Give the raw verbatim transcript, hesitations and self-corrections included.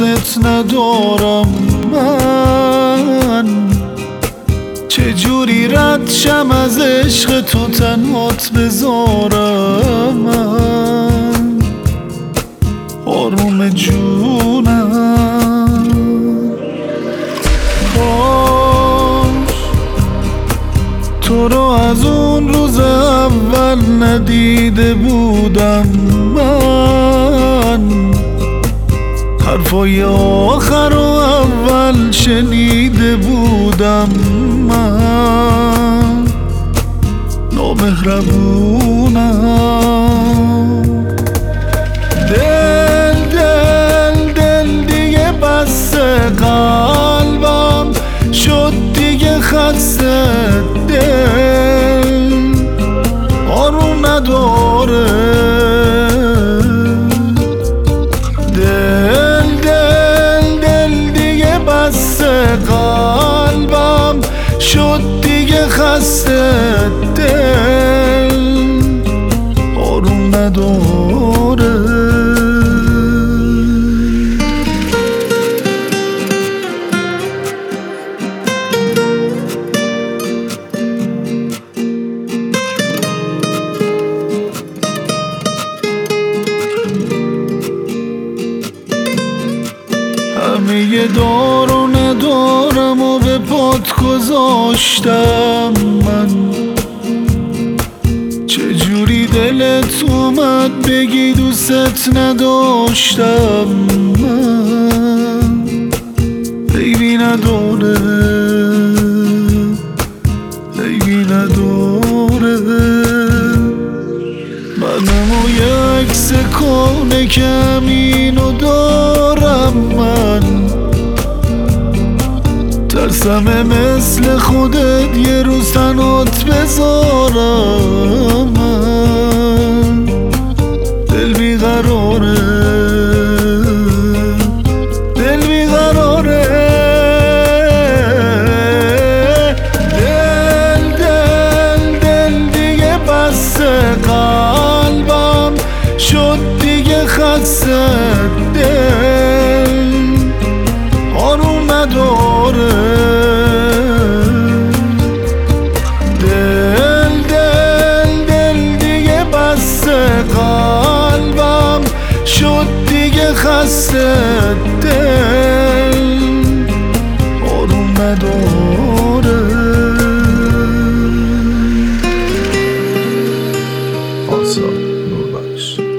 دوست ندارم من، چجوری رد شم از عشق تو تنهات بذارم من، آروم جونم. کاش تو رو از اون روز اول ندیده بودم من، حرفای آخر و اول شنیده بودم من، نامهربونم. دل دل دل دیگه بسته، قلبم شد دیگه خسته، دل آروم نداره، دل دل دل دیگه بسته، قلبم شد دیگه خسته، دل آروم نداره. همه دار و ندارم و به پات گذاشتم من، چجوری دلت اومد بگی دوست نداشتم من، عیبی نداره عیبی نداره، منم و یک سکانه کمینو دارم من، ترسم مثل خودت یه روز تنهات بذارم من، دل بیقراره دل بیقراره، دل دل دل دیگه بسته، قلبم شد دیگه خسته، دل آروم نداره، دل دل دل دیگه بسته، قلبم شد دیگه خسته، دل آروم نداره. پارسا نوربخش.